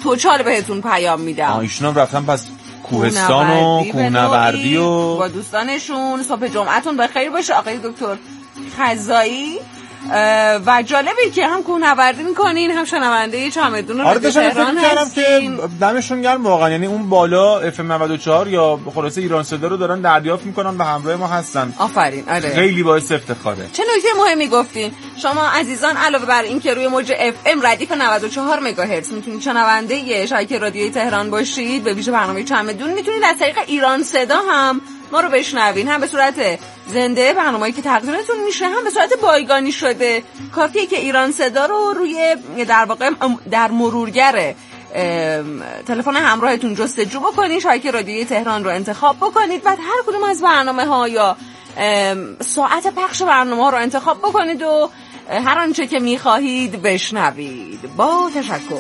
توچال بهتون پیام میدم. ایشون هم رفتن پس کوهستان و کوهنوردی و با دوستانشون. صبح جمعتون بخیر باشه آقای دکتر خزایی. و جالبه که هم کوهنوردی میکنین هم شنونده چمدون رادیو تهران هستین. که دمشون گرم واقعا، یعنی اون بالا FM 94 یا خلاصه ایران صدا رو دارن دریافت میکنن و همراه ما هستن. آفرین. آره خیلی باعث افتخاره. چه نکته مهمی گفتین شما عزیزان. علاوه بر این که روی موج FM ردیف 94 مگاهرتز میتونید شنونده شبکه رادیوی تهران باشید، به ویژه برنامه چمدون میتونید از طریق ایران صدا هم ما رو بشنوین، هم به صورت زنده برنامه‌ای که تقدیمتون میشه، هم به صورت بایگانی شده. کافیه که ایران صدا رو روی در واقع در مرورگر تلفن همراهتون جستجو بکنید، شبکه رادیویی تهران رو انتخاب بکنید، بعد هر کدوم از برنامه‌ها یا ساعت پخش برنامه‌ها رو انتخاب بکنید و هر آنچه که می‌خواهید بشنوید. با تشکر.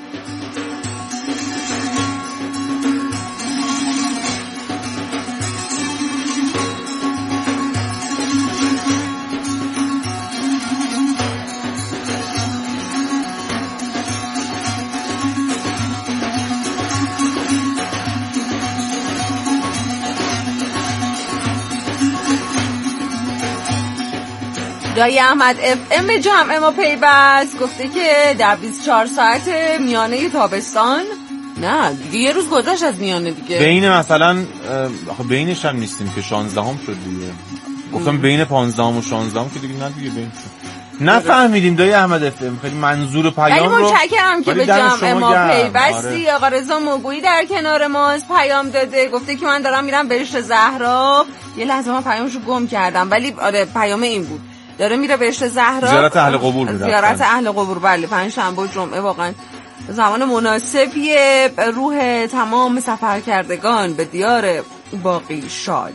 دایی احمد FM به جمع ما پیوست، گفته که در 24 ساعت میانه تابستان، نه دیگه یه روز گذشت از میانه دیگه، بین مثلا بینش هم نیستیم که 16ام شد دیگه، گفتم بین 15ام و 16ام که دیگه نه دیگه بین نفهمیدیم. دایی احمد FM خیلی منظور پیام رو. متشکرم که به جمع ما پیوستی. آقا رضا موگویی در کنار ماست، پیام داده، گفته که من دارم میرم بهشت زهرا. یه لحظه من پیامشو گم کردم ولی آره پیام این بود، داره میره بهشت زهرا زیارت اهل قبور میره. زیارت اهل قبور. بله پنجشنبه و جمعه واقعا زمان مناسبیه. روح تمام سفرکردگان به دیار باقی شاد.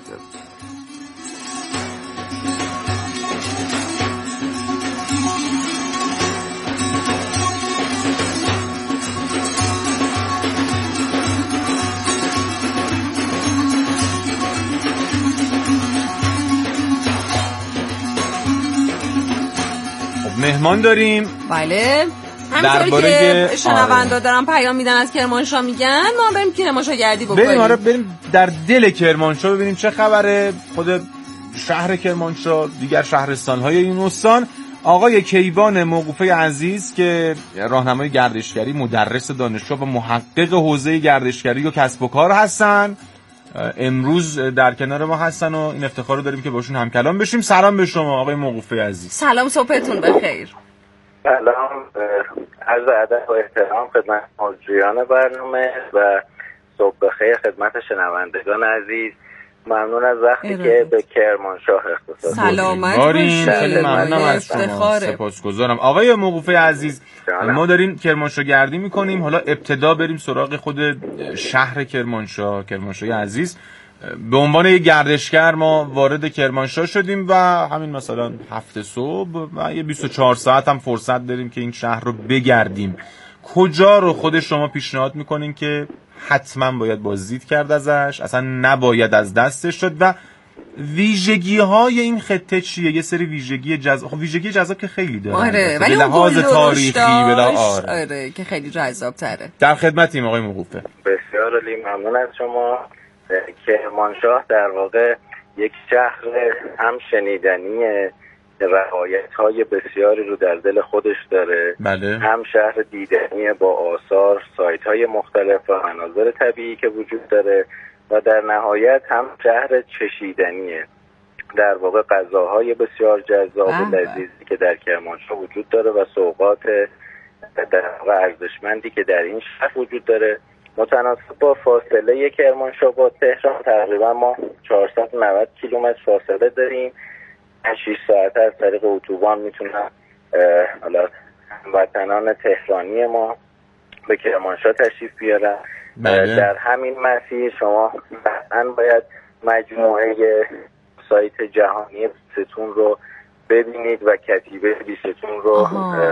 مهمان داریم. بله همینطور که شنوندا دارن پیام میدن از کرمانشاه، میگن ما بریم کرمانشاه گردی بکنیم. بریم در دل کرمانشاه ببینیم چه خبره. خود شهر کرمانشاه، دیگر شهرستان‌های این استان. آقای کیوان موقوفه عزیز که راهنمای گردشگری، مدرس دانشگاه و محقق حوزه گردشگری و کسب و کار هستن، امروز در کنار ما هستن و این افتخار رو داریم که باشون هم کلام بشیم. سلام به شما آقای موقوفه عزیز. سلام، صبحتون بخیر. سلام، عرض ادب و احترام خدمت مجریان برنامه و صبح بخیر خدمت شنوندگان عزیز. ممنون از وقتی که به کرمانشاه اختصاص دادید. سلامت باشید. خیلی ممنونم از شما، سپاسگزارم. آقای موقوفه عزیز، ما داریم کرمانشاه گردی میکنیم. حالا ابتدا بریم سراغ خود شهر کرمانشاه. کرمانشاه عزیز، به عنوان یک گردشگر ما وارد کرمانشاه شدیم و همین مثلا هفته صبح و یه 24 ساعت هم فرصت داریم که این شهر رو بگردیم. کجا رو خود شما پیشنهاد میکنین که حتما باید بازدید کرد ازش، اصلا نباید از دستش شد، و ویژگی‌های این خطه چیه؟ یه سری ویژگی جذاب، ویژگی جذاب که خیلی داره. آره، به لحاظ تاریخی آره که خیلی جذاب تره. در خدمتیم آقای موقوفه. بسیار عالی، ممنون از شما. کرمانشاه در واقع یک شهر هم شنیدنی، روایت‌های بسیاری رو در دل خودش داره. بله. هم شهر دیدنی با آثار، سایت‌های مختلف و مناظر طبیعی که وجود داره و در نهایت هم شهر چشیدنیه. در واقع غذاهای بسیار جذاب و لذیذی که در کرمانشاه وجود داره و سوغات در واقع ارزشمندی که در این شهر وجود داره. متناسب با فاصله کرمانشاه با تهران تقریبا ما 490 کیلومتر فاصله داریم. 6 ساعت از طریق اتوبان میتونن حالا وطنان تهرانی ما به کرمانشاه تشریف بیارن. در همین مسیر شما قطعاً باید مجموعه سایت جهانی بیستون رو ببینید و کتیبه بیستون رو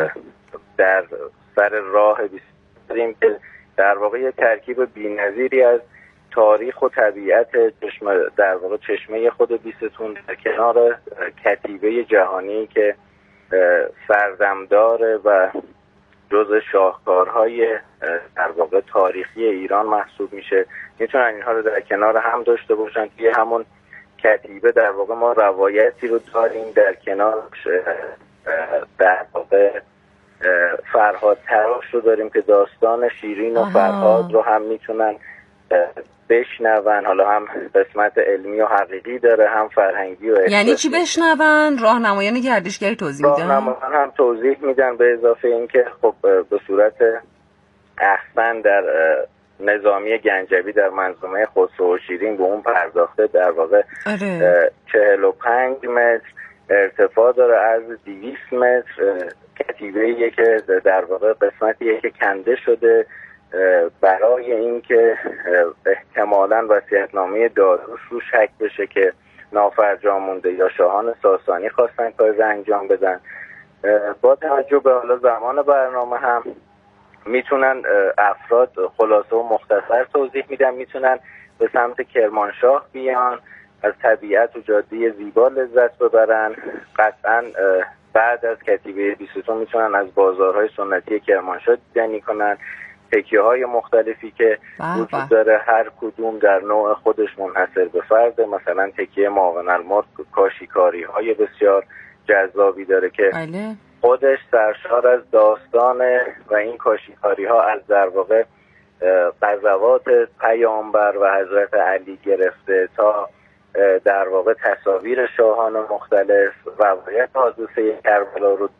در سر راه بیستون که در واقع یه ترکیب بی‌نظیری از تاریخ و طبیعت در واقع چشمه خود بیستون در کنار کتیبه جهانی که سردمدار و جزء شاهکارهای در واقع تاریخی ایران محسوب میشه، میتونن اینها رو در کنار هم داشته باشن. توی همون کتیبه در واقع ما روایتی رو داریم، در کنارش در واقع فرهاد تراش رو داریم که داستان شیرین و فرهاد رو هم میتونن بشنون. حالا هم قسمت علمی و حقیقی داره، هم فرهنگی و احساسی. یعنی چی بشنون؟ راهنمایان گردشگری توضیح میدن؟ راهنمایان هم توضیح میدن، به اضافه اینکه خب به صورت احسن در نظامی گنجوی در منظومه خسرو و شیرین به اون پرداخته. در واقع 45 متر ارتفاع داره، عرض 200 متر. کتیبه‌ایه که در واقع قسمتیه که کنده شده برای اینکه احتمالاً وصیت‌نامه داریوش رو شک بشه که نافرجام مونده یا شاهان ساسانی خواستن کار انجام بدن. با توجه به حالا زمان برنامه هم میتونن افراد خلاصه و مختصر توضیح میدن، میتونن به سمت کرمانشاه بیان، از طبیعت و جاده زیبا لذت ببرن. قطعاً بعد از کتیبه 22 میتونن از بازارهای سنتی کرمانشاه دیدنی کنن، تکیه‌های مختلفی که وجود داره، هر کدوم در نوع خودش منحصر به فرده. مثلا تکیه معاون الملک کاشیکاری‌های بسیار جذابی داره که خودش سرشار از داستانه و این کاشیکاری‌ها از در واقع غزوات پیامبر و حضرت علی گرفته تا در واقع تصاویر شاهان مختلف، روایت حادثه کربلا رو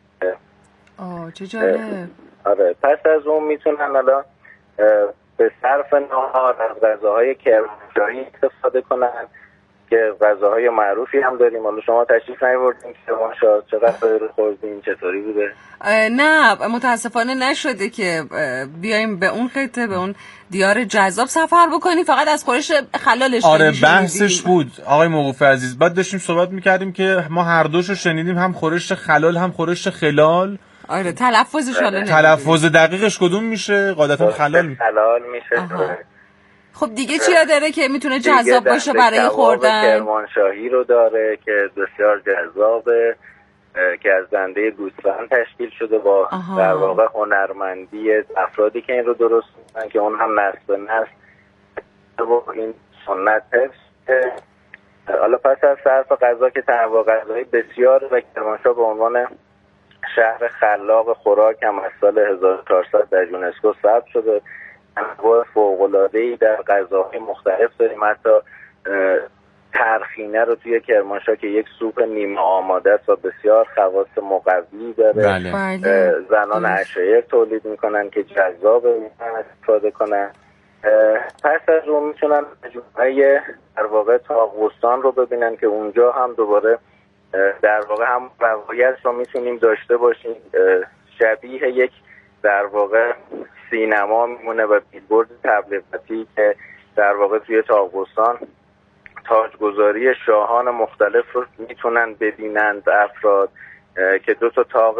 چه جالب. آره، پس از اون میتونن حالا به صرف نهار از غذاهای کرمانشاهی استفاده کنن که غذاهای معروفی هم داریم. حالا شما تشریف نیاوردین کرمانشاه، چقدر خوردین، چطوری بوده؟ نه متاسفانه نشده که بیایم به اون خطه، به اون دیار جذاب سفر بکنیم، فقط از خورش خلالش. آره بحثش بود آقای موقوف عزیز. بعد داشتیم صحبت میکردیم که ما هر دوشو شنیدیم، هم خورش خلال هم خورش خلال. آره تلفظش حالا تلفظ دقیقش کدوم میشه؟ قاعدتا خلال میشه. خب دیگه چیا داره که میتونه جذاب باشه برای خوردن؟ کرمانشاهی رو داره که بسیار جذابه، که از دنده گوسفند تشکیل شده با در واقع هنرمندی افرادی که این رو درست میکنن، که اون هم نسل به نسل و این سنت حفظ. حالا پس از صرف غذا که تنوع غذایی بسیار و کرمانشاه به عنوان شهر خلاق خوراک هم از سال 1400 در یونسکو ثبت شده. انواع فوق‌العاده‌ای در غذاهای مختلف داریم، حتی ترخینه رو توی کرمانشاه که یک سوپ نیمه آماده است و بسیار خواص مقوی داره. زنان عشایر تولید میکنن که جذابه، میتونن استفاده کنن. پس از اون میتونن مجموعه در واقع تاغوستان رو ببینن که اونجا هم دوباره در واقع هم روایت رو میتونیم داشته باشیم، شبیه یک در واقع سینما میمونه و بیلبورد تبلیغاتی که در واقع توی تاغوستان تاجگذاری شاهان مختلف رو میتونن ببینند افراد، که دو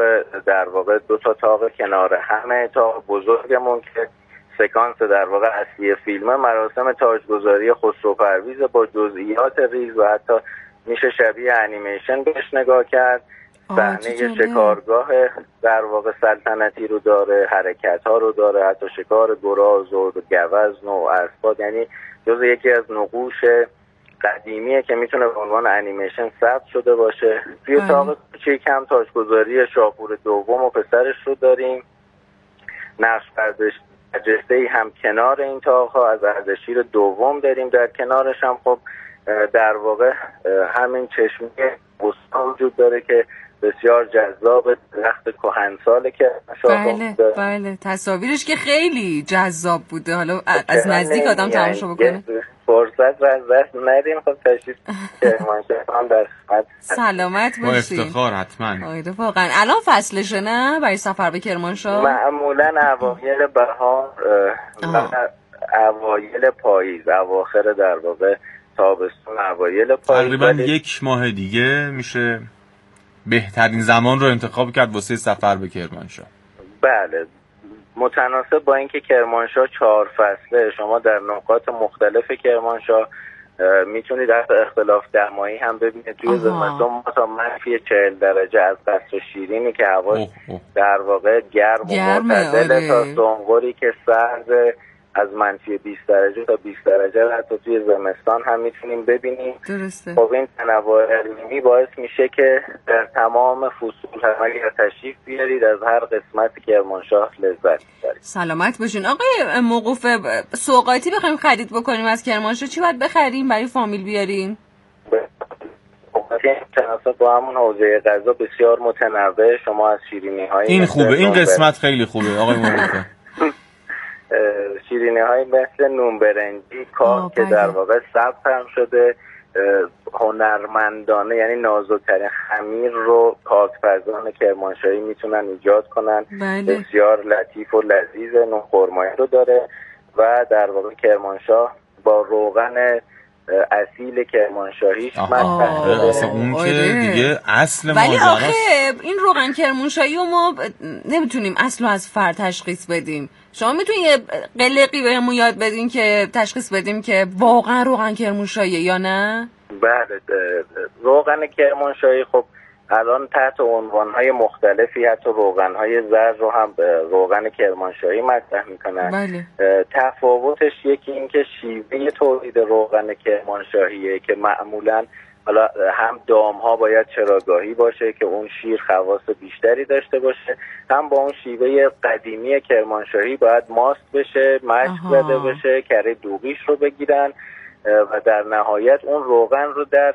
تا تاق کنار همه تاق بزرگمون که سکانس در واقع اصلی فیلمه، مراسم تاجگذاری خسرو پرویز با جزئیات ریز و حتی میشه شبیه انیمیشن بهش نگاه کرد. صحنه شکارگاه در واقع سلطنتی رو داره، حرکت ها رو داره، حتی شکار گراز و گوزن و اسباد، یعنی جز یکی از نقوش قدیمیه که میتونه به عنوان انیمیشن ثبت شده باشه. توی تاق کوچیک هم تاجگذاری شاپور دوم و پسرش رو داریم. نقش برجسته‌ای هم کنار این تاق‌ها از اردشیر دوم داریم. در کنارش هم خب در واقع همین چشمه بستان وجود داره که بسیار جذاب، درخت کهنساله که بله تصاویرش که خیلی جذاب بوده. حالا از نزدیک آدم تماشا بکنه. فرصت رو از دست ندیم. خب تشریف کرمانشاه در خدمت. سلامت باشی. با افتخار حتما. آره واقعا الان فصلشه نه برای سفر به کرمانشاه؟ معمولا اوایل بهار و اوایل پاییز، اواخر در واقع تابستون، اوایل پاییز. تقریبا یک ماه دیگه میشه بهترین زمان رو انتخاب کرد واسه سفر به کرمانشاه. بله، متناسب با اینکه کرمانشاه 4 فصله، شما در نقاط مختلف کرمانشاه میتونید در اختلاف دمایی هم ببینید. توی زمستون ما تا -40 درجه از قصر شیرینی که هوا در واقع گرم و معتدل تا سنقری که سرد، از منفی 20 درجه تا 20 درجه رو حتی توی زمستان هم میتونیم ببینیم. درسته. خب این تنوع اقلیمی باعث میشه که در تمام فصول هم اگر تشریف بیارید از هر قسمت کرمانشاه لذت ببرید. سلامت باشین. آقای موقوف، سوغاتی بخوایم خرید بکنیم از کرمانشاه چی باید بخریم برای فامیل بیاریم؟ تناسب با همون حوزه غذا بسیار متنوع. شما از شیرینی‌های این خوبه، این قسمت خیلی خوبه آقای موقوف. شیرینی‌های مثل نون برنجی کاه که در واقع ثبت هم شده هنرمندانه، یعنی نازک‌ترین خمیر رو کاکپزان کرمانشاهی میتونن ایجاد کنن. بسیار لطیف و لذیذ. نون خرمایی رو داره و در واقع کرمانشاه با روغن اصیل کرمانشاهیش اصلا اون که دیگه اصل ولی آخه این روغن کرمانشاهی رو ما نمیتونیم اصلا از فرد تشخیص بدیم. شما میتونید یه قلقی بهمون یاد بدین که تشخیص بدیم که واقعا روغن کرمانشاهیه یا نه؟ بله، روغن کرمانشاهی خب الان تحت عنوان‌های مختلفی حتی روغن‌های زرد رو هم روغن کرمانشاهی مطرح می‌کنن. بله. تفاوتش یکی این که شیوه تولید روغن کرمانشاهیه که معمولاً حالا هم دام‌ها باید چراگاهی باشه که اون شیر خواص بیشتری داشته باشه، هم با اون شیوه قدیمی کرمانشاهی باید ماست بشه، مشک زده بشه، کره دوغیش رو بگیرن و در نهایت اون روغن رو در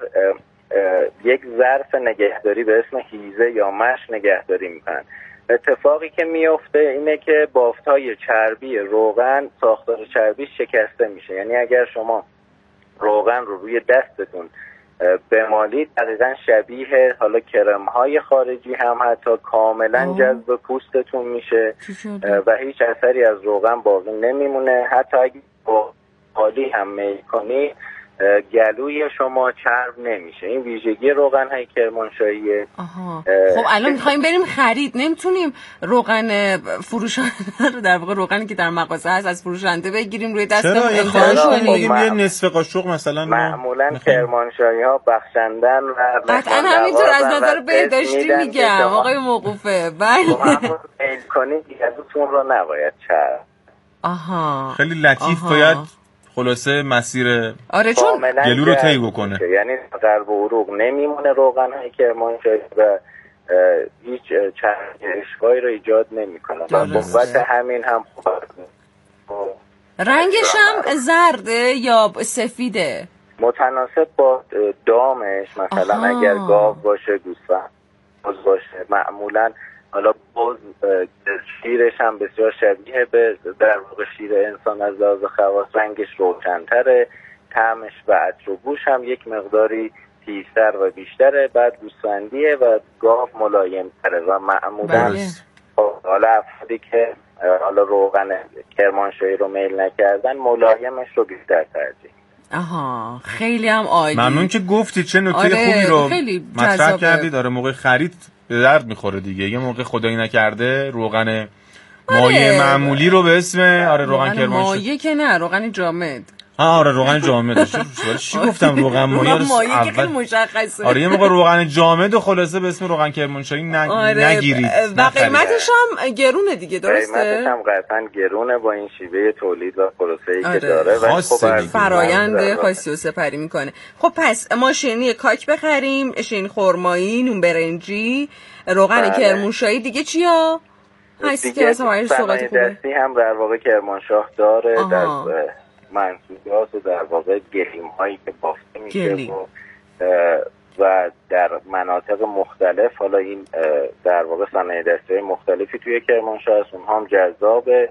یک ظرف نگهداری به اسم هیزه یا مش نگهداری میکنن. اتفاقی که میفته اینه که بافت‌های چربی روغن، ساختار چربی شکسته میشه. یعنی اگر شما روغن رو روی دستتون بمالید دقیقاً شبیه حالا کرم‌های خارجی هم حتی کاملاً جذب پوستتون میشه و هیچ اثری از روغن باقی نمیمونه. حتی اگه حالی هم میل کنی گلوی شما چرب نمیشه. این ویژگی روغن های کرمانشاهیه. خب الان میخوایم بریم خرید، نمیتونیم روغن فروشنده رو، در واقع روغنی که در مغازه هست، از فروشنده بگیریم روی دستمون امضا کنیم؟ یه نصف قاشق مثلا معمولا کرمانشاهی ها بخشندن و قطعا همینطور از نظر بهداشتی میگم آقای موقوفه. بله میل کنید گلوتون رو نباید چرب. خیلی لطیف باید خلاصه مسیر چون گلو رو طی بکنه، یعنی قلب و عروق نمیمونه روغن های کرمانشاهی و هیچ اشکایی رو ایجاد نمیکنه و قوت همین هم رنگش هم زرده یا سفیده؟ متناسب با دامش. مثلا اگر گاو باشه، گوسفند باشه، معمولا حالا باز شیرش هم بسیار شبیه به در واقع شیر انسان از لحاظ خواص، رنگش روشن‌تره، طعمش و عطر و بوش هم یک مقداری تیزتر و بیشتره. بعد گوسفندیه و گاو ملایم‌تره و معمولا حالا افرادی که حالا روغن کرمانشاهی رو میل نکردن ملایمش رو بیشتر ترجیح. خیلی هم عالی. ممنون که گفتی، چه نکته خوبی رو مطرح کردید. داره موقع خرید به درد میخوره دیگه. یه موقع خدایی نکرده روغن مایع معمولی رو به اسم روغن کرمانشاهی، مایع که نه، روغن جامد. روغن جامد. چی گفتم؟ روغن مایع که خیلی مشخصه. یه موقع روغن جامد و خلاصه به اسم روغن کرمانشاهی نگیرید. و قیمتش هم گرونه دیگه، درسته؟ قیمتش هم قطعا گرونه با این شیوه تولید و پروسه‌ای که داره و فرایند خاصی رو سپری میکنه. خب پس ما شیرینی کاک بخریم، شیرینی خرمایی، نون برنجی، روغن کرمانشاهی، دیگه چیا؟ دیگه صنایع دستی هم در واقع کرمانشاه داره، در منسوجات و در واقع گلیم هایی که بافته میشه و در مناطق مختلف. حالا این در واقع صنایع دستی مختلفی توی کرمانشاه هست، اونها هم جذابه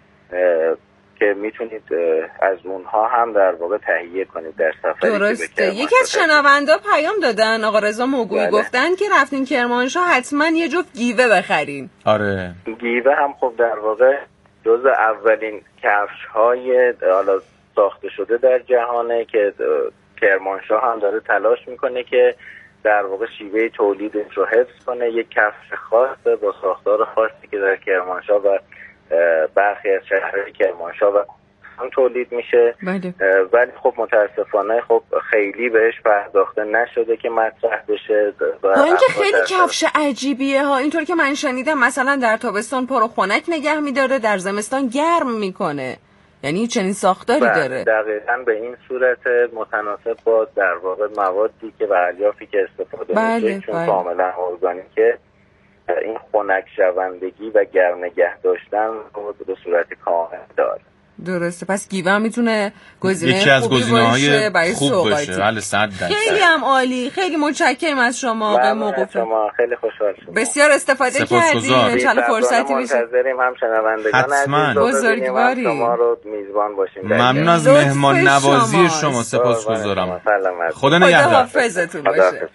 که میتونید از اونها هم در واقع تهیه کنید در سفری. درسته. یکی از شنوندا پیام دادن، آقا رضا موگویی، گفتن که رفتین کرمانشاه حتما یه جفت گیوه بخرین. گیوه هم خب در واقع جز اولین کفش های حالا ساخته شده در جهانه که کرمانشاه هم داره تلاش میکنه که در واقع شیوه تولیدش رو حفظ کنه. یک کفش خاصه با ساختار خاصی که در کرمانشاه و برخی از شهرهای کرمانشاه و هم تولید میشه. ولی خب متاسفانه خب خیلی بهش پرداخته نشده که مطرح بشه. با اینکه خیلی کفش عجیبیه ها، اینطور که من شنیدم مثلا در تابستان پارو خنک نگه میداره، در زمستان گرم میکنه. یعنی چنین ساختاری داره. دقیقاً به این صورت متناسب با در واقع موادی که و الیافی که استفاده میشه، چون کاملا ارگانیکه، این خنک شوندگی و گرم نگه داشتن رو به صورت کامل داره. درسته. پس گیوه هم میتونه گزینه یکی از گزینه‌های برای خوب باشه. بله 100%. خیلی هم عالی. خیلی متشکرم از شما آقای موقوفه. شما خیلی خوشحال شدم. بسیار استفاده کردیم. ان شاء الله فرصتی بشه. منتظریم هم شنوندگان عزیز بزرگواری شما رو میزبان باشیم. ممنون از مهمان نوازی شما. سپاسگزارم. خدا نگهدار. حافظتون باشه.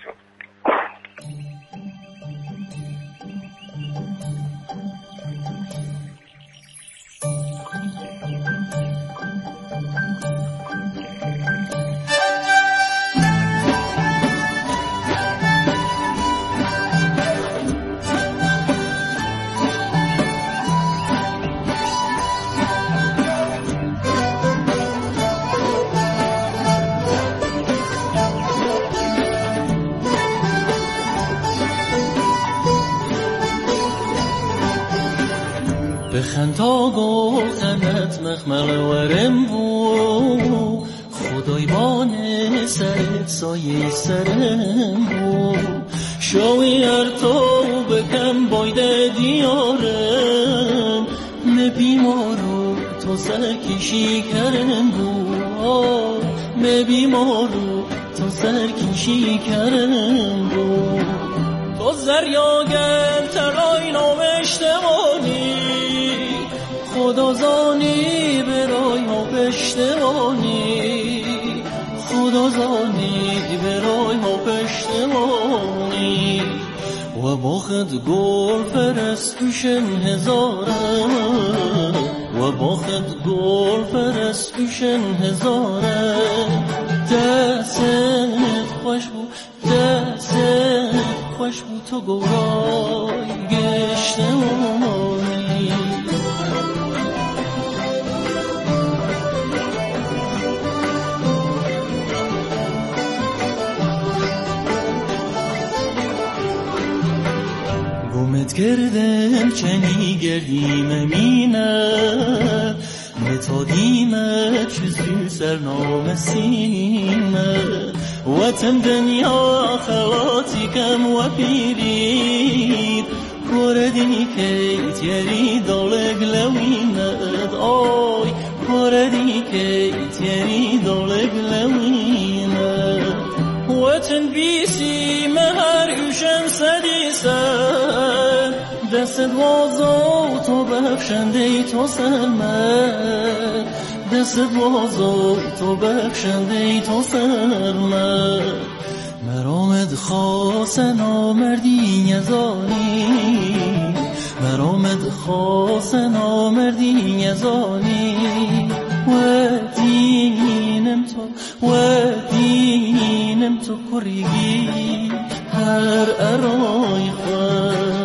بخند تا گفتنت مخمل ورم بو خدای بانه سرت سایه سرم بو شوی ار تو بکم بایده دیارم نبیمارو تو سرکشی کرم بو نبیمارو تو سرکشی کرم بو تو زریاگل ترای نامشتمانی خدا زانی برای ما پشتمانی خدا زانی برای ما پشتمانی و با خود گل فرستوشن هزاره و با خود گل فرستوشن هزاره دست خوش بود دست خوش بود تو گورای گشتمانی گمت کردم چنی گردیم مینه متادیمه چیزی سرنام سینه وطن دنیا خواتی کم و پیرید کوردی که تیری دولگ لویند آی کوردی که تیری دولگ لویند وطن بیسی مهر یوشم سدیسن دست بازو تو بخشنده تو سرمد دست بازو تو بخشنده تو سرمد مرامد خواست نامردی نزانی مرامد خواست نامردی نزانی و دینم تو کریگی هر ارای خود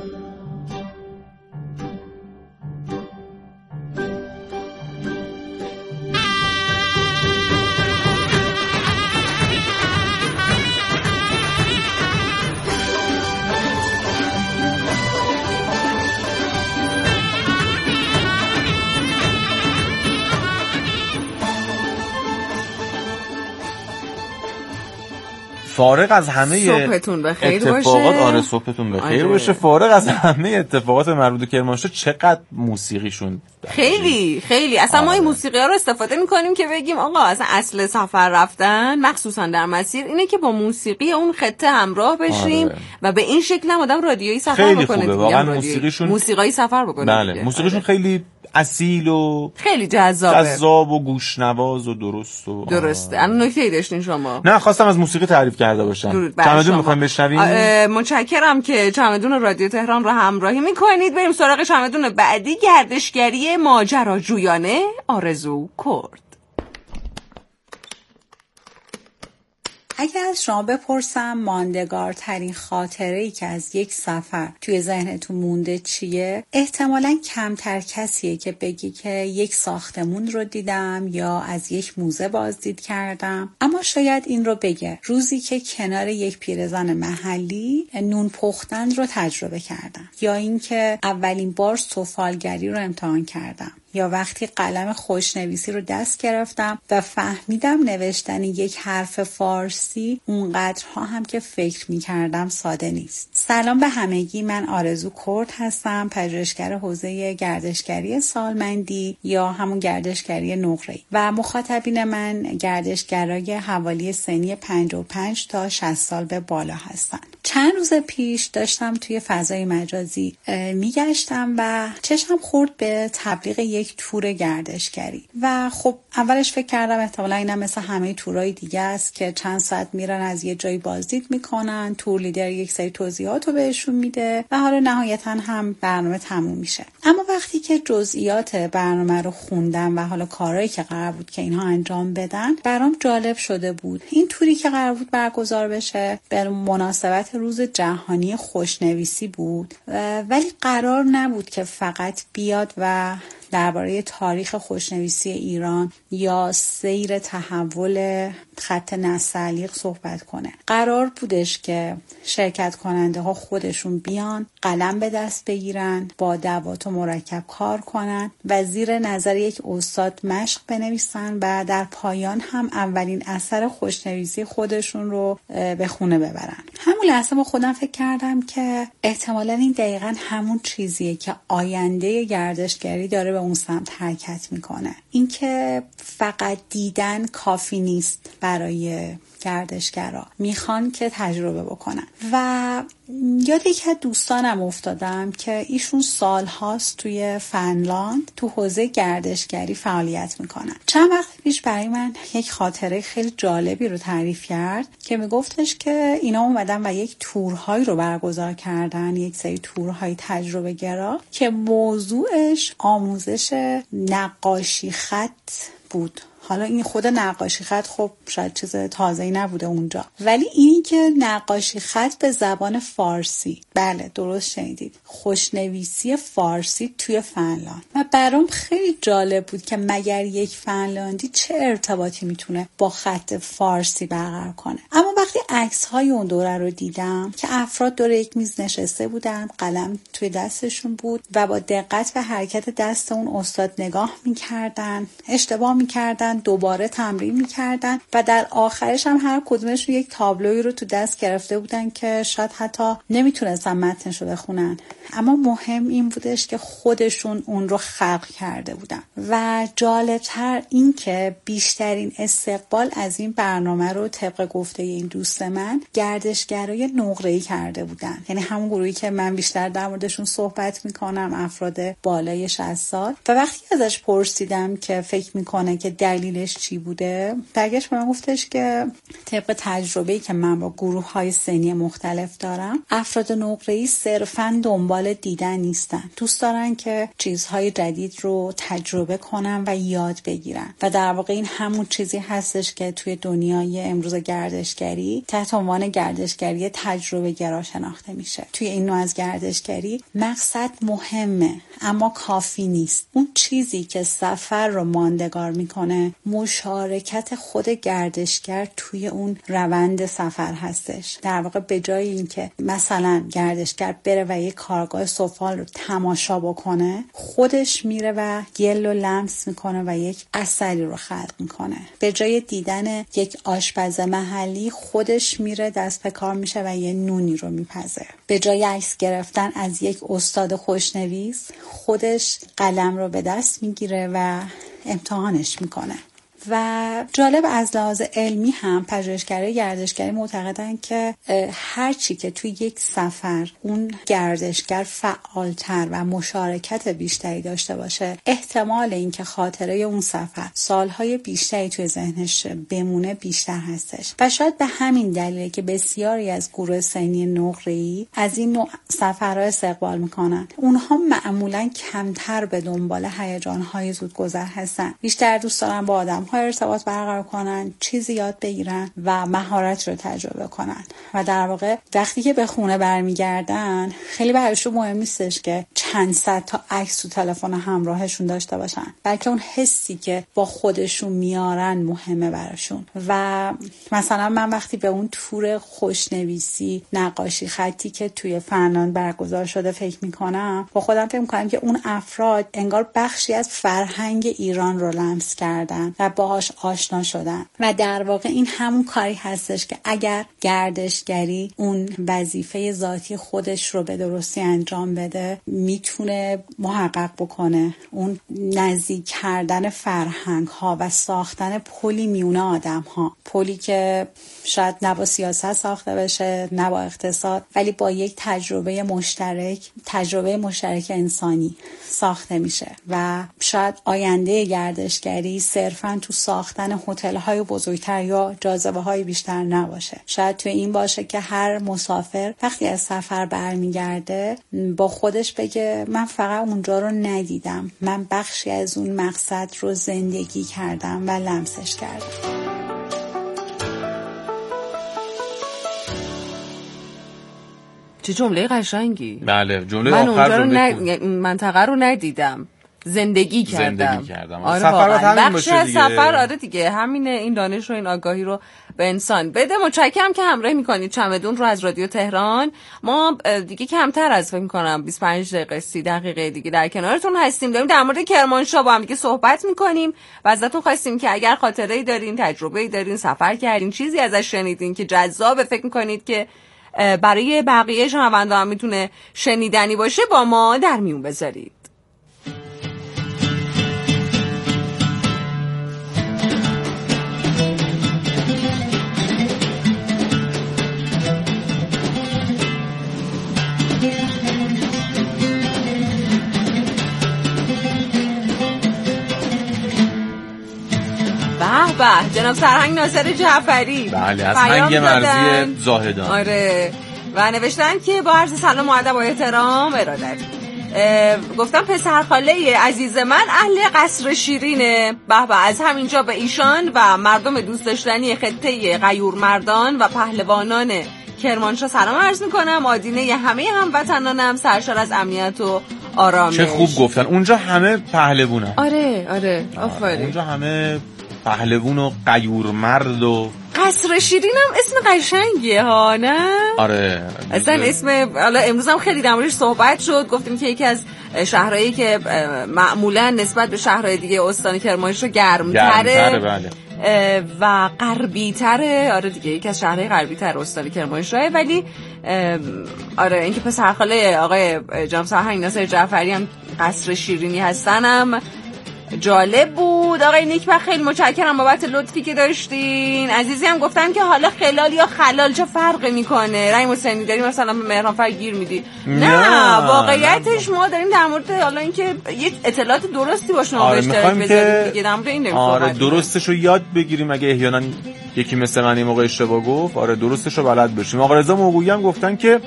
فارغ از همه صبحتون بخیر اتفاقات باشه. آره صبحتون بخیر باشه. فارغ از همه اتفاقات مربوط به کرمانشاه چقدر موسیقیشون خیلی خیلی اصلا ما این موسیقی ها رو استفاده میکنیم که بگیم آقا اصل سفر رفتن مخصوصا در مسیر اینه که با موسیقی اون خطه همراه بشیم و به این شکل هم آدم رادیویی سفر بکنه. خیلی خوبه واقعا موسیقی سفر بکنه. بله موسیقیشون خیلی اصیل و خیلی جذاب و گوشنواز و درسته. الان نکته‌ای داشتین شما؟ نه خواستم از موسیقی تعریف کرده باشم. چمدون می‌خوایم بشنویم. متشکرم که چمدون رادیو تهران رو همراهی می‌کنید. بریم سراغ چمدون بعدی، گردشگری ماجراجویانه آرزو کرد. اگر از شما بپرسم ماندگارترین خاطره‌ای که از یک سفر توی ذهنتون مونده چیه؟ احتمالاً کمتر کسیه که بگی که یک ساختمون رو دیدم یا از یک موزه بازدید کردم، اما شاید این رو بگه روزی که کنار یک پیرزن محلی نون پختن رو تجربه کردم، یا اینکه اولین بار سفالگری رو امتحان کردم، یا وقتی قلم خوشنویسی رو دست گرفتم و فهمیدم نوشتن یک حرف فارسی اونقدرها هم که فکر می‌کردم ساده نیست. سلام به همگی، من آرزو کرد هستم، پژوهشگر حوزه گردشگری سالمندی یا همون گردشگری نقره‌ای و مخاطبین من گردشگرای حوالی سنی 55 تا 60 سال به بالا هستن. چند روز پیش داشتم توی فضای مجازی میگشتم و چشم خورد به تبلیغ یک تور گردشگری و خب اولش فکر کردم احتمالا اینم مثل همه تورای دیگه است که چند ساعت میرن از یه جایی بازدید میکنن، تور لیدر یک سری توضیحات رو بهشون میده و حالا نهایتا هم برنامه تموم میشه. اما وقتی که جزئیات برنامه رو خوندم و حالا کارهایی که قرار بود که اینها انجام بدن برام جالب شده بود. این توری که قرار بود برگزار بشه به مناسبت روز جهانی خوشنویسی بود ولی قرار نبود که فقط بیاد و درباره تاریخ خوشنویسی ایران یا سیر تحول خط نستعلیق صحبت کنه. قرار بودش که شرکت کننده ها خودشون بیان، قلم به دست بگیرن، با دوات و مرکب کار کنن و زیر نظر یک استاد مشق بنویسن و در پایان هم اولین اثر خوشنویسی خودشون رو به خونه ببرن. همون لحظه با خودم فکر کردم که احتمالاً این دقیقاً همون چیزیه که آینده گردشگری داره به اون سمت حرکت میکنه. اینکه فقط دیدن کافی نیست برای گردشگرا، میخوان که تجربه بکنن. و یاد یکی از دوستانم افتادم که ایشون سالهاست توی فنلاند تو حوزه گردشگری فعالیت میکنن. چند وقت پیش برای من یک خاطره خیلی جالبی رو تعریف کرد که میگفتش که اینا اومدن و یک تورهای رو برگزار کردن، یک سری تورهای تجربه گرا که موضوعش آموزش نقاشی خط بود. حالا این خود نقاشی خط خب شاید چیز تازه‌ای نبوده اونجا، ولی این که نقاشی خط به زبان فارسی، بله درست شنیدید، خوشنویسی فارسی توی فنلاند. و برام خیلی جالب بود که مگر یک فنلاندی چه ارتباطی میتونه با خط فارسی برقرار کنه. اما وقتی عکس‌های اون دوره رو دیدم که افراد دور یک میز نشسته بودن، قلم توی دستشون بود و با دقت و حرکت دست اون استاد نگاه می‌کردن، اشتباه می‌کردن، دوباره تمرین میکردن و در آخرش هم هر کدومشون یک تابلویی رو تو دست گرفته بودن که شاید حتی نمیتونستن متنشو بخونن، اما مهم این بودش که خودشون اون رو خلق کرده بودن. و جالبتر این که بیشترین استقبال از این برنامه رو طبق گفته این دوست من گردشگرای نقره‌ای کرده بودن، یعنی همون گروهی که من بیشتر در موردشون صحبت میکنم، افراد بالای 60 سال. و وقتی ازش پرسیدم که فکر میکنه که دلیلش چی بوده، برگشت به من گفتش که طبق تجربه‌ای که من با گروه‌های سنی مختلف دارم، افراد نقره‌ای صرفاً دنبال دیدن نیستن، دوست دارن که چیزهای جدید رو تجربه کنن و یاد بگیرن. و در واقع این همون چیزی هستش که توی دنیای امروز گردشگری تحت عنوان گردشگری تجربه گرا شناخته میشه. توی این نوع از گردشگری مقصد مهمه اما کافی نیست. اون چیزی که سفر رو ماندگار میکنه مشارکت خود گردشگر توی اون روند سفر هستش. در واقع به جای اینکه مثلا گردشگر بره و یک کارگاه سفال رو تماشا بکنه، خودش میره و گل و لمس میکنه و یک اثری رو خلق میکنه. به جای دیدن یک آشپز محلی، خودش میره دست به کار میشه و یه نونی رو میپزه. به جای عکس گرفتن از یک استاد خوشنویس، خودش قلم رو به دست میگیره و امتحانش میکنه. و جالب از لحاظ علمی هم پژوهشگرای گردشگری معتقدن که هر چی که توی یک سفر اون گردشگر فعالتر و مشارکت بیشتری داشته باشه، احتمال اینکه خاطره اون سفر سالهای بیشتری توی ذهنش بمونه بیشتر هستش. و شاید به همین دلیله که بسیاری از گروه سنی نقره‌ای از این نوع سفرها استقبال میکنن. اونها معمولاً کمتر به دنبال هیجان‌های زودگذر هستن، بیشتر دوست دارن با آدم آدم‌ها ارتباط برقرار کنن، چیزی یاد بگیرن و مهارت رو تجربه کنن. و در واقع وقتی که به خونه برمیگردن خیلی براشون مهم نیستش که چند صد تا عکس تو تلفن همراهشون داشته باشن، بلکه اون حسی که با خودشون میارن مهمه براشون. و مثلا من وقتی به اون تور خوشنویسی، نقاشی خطی که توی فنلاند برگزار شده فکر میکنم، با خودم فکر میکنم که اون افراد انگار بخشی از فرهنگ ایران رو لمس کردن و باهاش آشنا شدن. و در واقع این همون کاری هستش که اگر گردشگری اون وظیفه ذاتی خودش رو به درستی انجام بده میتونه محقق بکنه اون نزدیک کردن فرهنگ ها و ساختن پلی میونه آدم ها، پلی که شاید نه با سیاست ساخته بشه نه با اقتصاد، ولی با یک تجربه مشترک انسانی ساخته میشه. و شاید آینده گردشگری صرفاً تو ساختن هتل‌های بزرگتر یا جاذبه‌های بیشتر نباشه. شاید تو این باشه که هر مسافر وقتی از سفر برمیگرده با خودش بگه من فقط اونجا رو ندیدم، من بخشی از اون مقصد رو زندگی کردم و لمسش کردم. چه جمله قشنگی. بله، جمله آخر رو منطقه رو ندیدم، زندگی کردم. آره، سفر همین باشه دیگه. سفر آره دیگه، همینه. این دانش و این آگاهی رو به انسان بده. متشکرم که همراه میکنید چمدون رو از رادیو تهران. ما دیگه کمتر از فکر میکنم 25 دقیقه 30 دقیقه دیگه در کنارتون هستیم، داریم در مورد کرمانشاه با هم دیگه صحبت میکنیم و ازتون خواستیم که اگر خاطره‌ای دارین، تجربه‌ای دارین، سفر کردین، چیزی ازش شنیدین که جذاب فکر میکنید که برای بقیه شنونده‌ها میتونه شنیدنی باشه، با ما در میون بذارید. به جناب سرهنگ ناصر جعفری، بله، از هنگ مرزی زاهدان. آره، و نوشتن که با عرض سلام و ادب و احترام ارادت، گفتم پسرخاله عزیز من اهل قصر شیرینه. به از همینجا به ایشان و مردم دوست داشتنی خطه غیور مردان و پهلوانان کرمانشاه سلام عرض میکنم. آدینه همه هموطنانم سرشار از امنیت و آرامش. چه خوب گفتن، اونجا همه پهلوانن. آره آفرین. اونجا همه پهلوان و غیور مرد و قصر شیرین هم اسم قشنگیه ها، نه؟ آره اصلا اسم، حالا امروز هم خیلی در موردش صحبت شد، گفتیم که یکی از شهرهایی که معمولا نسبت به شهرهای دیگه استان کرمانشاه گرم‌تره بله. و غربی‌تره. آره دیگه، یکی از شهرهای غربی‌تر استان کرمانشاه. ولی آره اینکه پسرخاله آقای جناب سرهنگ ناصر جعفری هم قصر شیرینی هستنم جالب بود. آقای نیکبخت خیلی متشکرم بابت لطفی که داشتین. عزیزی هم گفتن که حالا خلال یا خلال چه فرقی میکنه؟ رای حسینی داریم مثلا به مهرانفر گیر میدی؟ نه واقعیتش ما داریم در مورد حالا اینکه یک اطلاعات درستی باشه ما به اشتراک بذاریم دیگه، در مورد این داریم. آره درستشو یاد بگیریم، اگه احیانا یکی مثل من این موقع اشتباه گفت آره درستشو بلد بشیم. آقا رضا موقعی هم گفتن که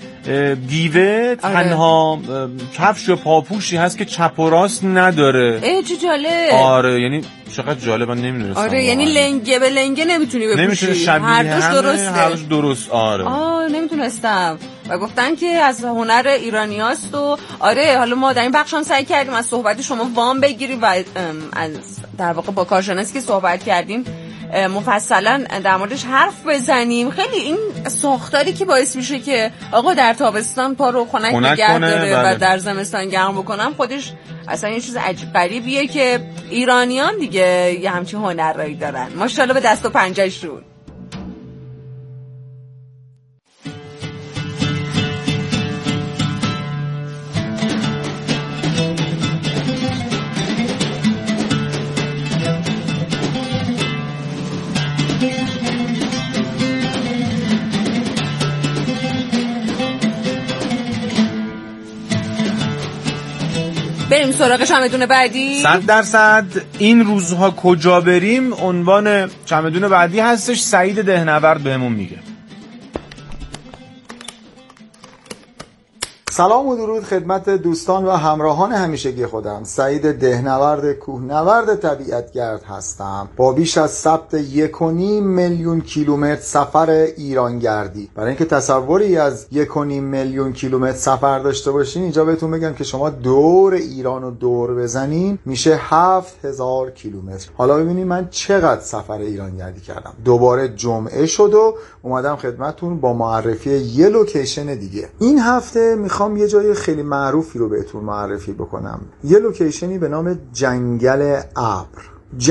دیوه تنها کفش و پاپوشی هست که چپ و راست نداره. چه جالب. آره یعنی چقدر جالب، من نمیدونستم. آره یعنی لنگه به لنگه نمیتونی بپوشی، نمیتونه شبیه هر دوش درست. آره نمیتونستم. و گفتن که از هنر ایرانیاست و آره حالا ما در این بخش هم سعی کردیم از صحبت شما وام بگیریم و از در واقع با کارشناسی که صحبت کردیم مفصلا در موردش حرف بزنیم. خیلی این ساختاری که باعث میشه که آقا در تابستان پا رو خنک نگه داره و در زمستان گرم بکنم، خودش اصلا یه چیز عجیب غریبیه که ایرانیان دیگه یه همچین هنرایی دارن. ماشاءالله به دست و پنجه‌شون. بریم سراغ چمدون بعدی. 100% این روزها کجا بریم عنوان چمدون بعدی هستش. سعید دهنورد بهمون میگه. سلام و درود خدمت دوستان و همراهان همیشگی خودم. سعید دهنورد کوهنورد طبیعتگرد هستم با بیش از ثبت 1.5 میلیون کیلومتر سفر ایرانگردی. برای اینکه تصوری از 1.5 میلیون کیلومتر سفر داشته باشین اینجا بهتون بگم که شما دور ایران رو دور بزنین میشه 7000 کیلومتر. حالا ببینید من چقدر سفر ایرانگردی کردم. دوباره جمعه شد و اومدم خدمتتون با معرفی یه لوکیشن دیگه. این هفته میخوام یه جای خیلی معروفی رو بهتون معرفی بکنم. یه لوکیشنی به نام جنگل ابر.